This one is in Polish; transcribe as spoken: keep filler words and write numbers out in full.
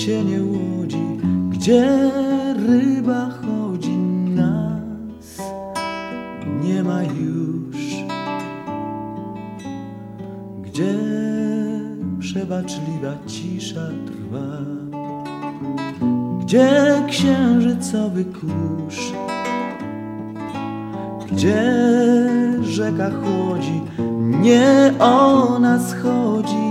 się nie łodzi, gdzie ryba chodzi, nas nie ma już, gdzie przebaczliwa cisza trwa, gdzie księżycowy kurz, gdzie rzeka chłodzi, nie o nas chodzi.